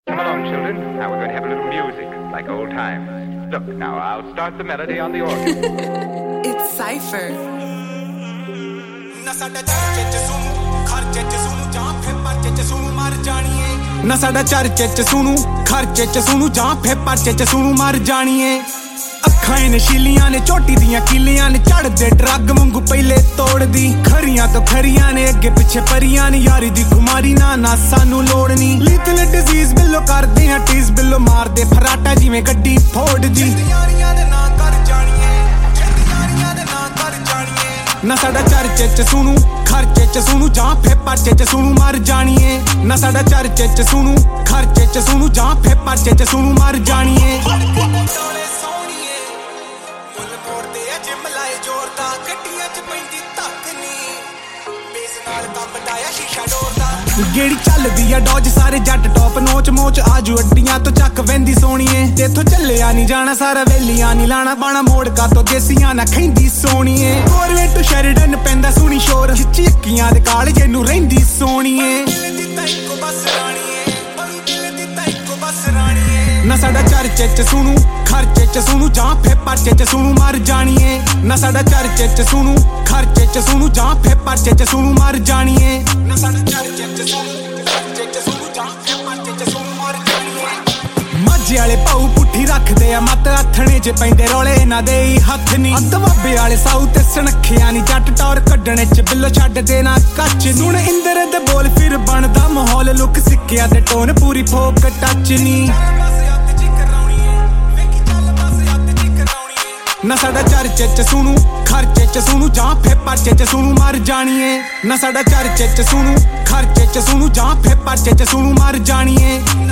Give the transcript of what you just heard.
Come along, children. Now we're going to have a little music, like old times. Look, now I'll start the melody on the organ. It's Cypher. ਨਾ ਸਾਡਾ ਚਰਚੇ ਚ ਸੁਣੂ ਖਰਚੇ ਚ ਸੁਣੂ ਜਾਂ ਫੇ ਪਰਚੇ ਚ ਸੁਣੂ ਮਰ ਜਾਣੀਏ ਨਾ ਸਾਡਾ ਚਰਚੇ ਚ ਸੁਣੂ ਖਰਚੇ ਚ ਸੁਣੂ ਜਾਂ ਫੇ ਪਰਚੇ ਚ ਸੁਣੂ ਮਰ ਜਾਣੀਏ ਅੱਖਾਂ ਨੇ ਸ਼ੀਲੀਆਂ ਨੇ ਝੋਟੀ ਦੀਆਂ ਕੀਲੀਆਂ ਨੇ ਝੜਦੇ ਡਰੱਗ ਵਾਂਗੂ ਪਹਿਲੇ ਤੋੜਦੀ ਖਰੀਆਂ ਤੋਂ ਖਰੀਆਂ ਨੇ ਅੱਗੇ ਪਿੱਛੇ ਪਰੀਆਂ ਨੇ ਯਾਰੀ ਦੀ ਕੁਮਾਰੀ ਨਾ ਸਾਨੂੰ ਲੋੜ ਨਹੀਂ ਲੀਥਲ ਡਿਜ਼ੀਜ਼ ਬਿੱਲੋ ਕਰਦੇ ਆ ਟੀਜ਼ ਬਿੱਲੋ ਮਾਰਦੇ ਫਰਾਟਾ ਜਿਵੇਂ ਗੱਡੀ ਫੋੜਦੀ ਯਾਰੀਆਂ ਦੇ ਨਾਂ ਕਰ ਜਾਣੀਏ ਯਾਰੀਆਂ ਦੇ ਨਾਂ ਕਰ ਜਾਣੀਏ ਨਾ ਸਾਡਾ ਚਰਚੇ ਚ ਸੁਣੂ ਖਰਚੇ ਚ ਸੁਣੂ ਜਾਂ ਫੇ ਪਰਚੇ ਚ ਸੁਣੂ ਮਰ ਜਾਣੀਏ ਨਾ ਸਾਡਾ ਚਰਚੇ ਚ ਸੁਣੂ ਖਰਚੇ ਚ ਸੁਣੂ ਜਾਂ ਫੇ ਪਰਚੇ ਚ ਸੁਣੂ ਮਰ ਜਾਣੀਏ ਗੇੜੀ ਚੱਲਦੀ ਆ ਡੋਜ ਸਾਰੇ ਜੱਟ ਟੌਪ ਨੋਚ ਮੋਚ ਆਜੂ ਅੱਡੀਆਂ ਤੋਂ ਚੱਕ ਵੈਂਦੀ ਸੋਣੀਏ ਤੇਥੋਂ ਚੱਲਿਆ ਨਹੀਂ ਜਾਣਾ ਸਾਰਾ ਵੇਲੀਆਂ ਨਹੀਂ ਲਾਣਾ ਬਾਣਾ ਮੋੜ ਕਾ ਤੋਂ ਦੇਸੀਆਂ ਨਾ ਖੈਂਦੀ ਸੋਣੀਏ ਕੋਰਵੇ ਟੂ ਸ਼ੈਰੀਡਨ ਪੈਂਦਾ ਸੁਣੀ ਸ਼ੋਰ ਖਿੱਚੀ ਅੱਕੀਆਂ ਦੇ ਕਾਲ ਜਿਹਨੂੰ ਰਹਿੰਦੀ ਸੋਣੀਏ ਨਾ ਸਾਡਾ ਚਰਚੇ ਚ ਸੁਣੂ ਖਰਚੇ ਚ ਸੁਣੂ ਜਾਂ ਫੇ ਪਰਚੇ ਚ ਸੁਣੂ ਮਰ ਜਾਣੀਏ ਨਾ ਸਾਡਾ ਚਰਚੇ ਚ ਸੁਣੂ ਖਰਚੇ ਚ ਸੁਣੂ ਜਾਂ ਫੇ ਪਰਚੇ ਚ ਸੁਣੂ ਮਰ ਜਾਣੀਏ ਨਾ ਸਾਡਾ ਚਰਚੇ ਚ ਸੁਣੂ ਖਰਚੇ ਚ ਸੁਣੂ ਜਾਂ ਫੇ ਪਰਚੇ ਚ ਸੁਣੂ ਮਰ ਜਾਣੀਏ ਮਾਝੇ ਵਾਲੇ ਭਾਊ ਪੁੱਠੀ ਰੱਖਦੇ ਆ ਮੱਤ ਹੱਥਣੇ ਚ ਪੈਂਦੇ ਰੋਲੇ ਇਹਨਾਂ ਦੇ ਹੀ ਹੱਥ ਨਹੀਂ ਅੱਧ ਬਾਬੇ ਵਾਲੇ ਸਾਊ ਤੇ ਸਣਖਿਆ ਨਹੀਂ ਜੱਟ ਟੌਰ ਕੱਢਣੇ ਚ ਬਿੱਲੋ ਛੱਡ ਦੇਣਾ ਕੱਚ ਹੁਣ ਇੰਦਰ ਦੇ ਬੋਲ ਫਿਰ ਬਣਦਾ ਮਾਹੌਲ ਲੁੱਕ ਸਿੱਕਿਆ ਤੇ ਟੋਨ ਪੂਰੀ ਫੋਕ ਟੱਚ ਨਹੀਂ ਨਾ ਸਾਡਾ ਚਰਚੇ ਚ ਸੁਣੂ ਖਰਚੇ ਚ ਸੁਣੂ ਜਾਂ ਫੇ ਪਰਚੇ ਚ ਸੁਣੂ ਮਰ ਜਾਣੀਏ ਨਾ ਸਾਡਾ ਚਰਚੇ ਚ ਸੁਣੂ ਖਰਚੇ ਚ ਸੁਣੂ ਜਾਂ ਫੇ ਪਰਚੇ ਚ ਸੁਣੂ ਮਰ ਜਾਣੀਏ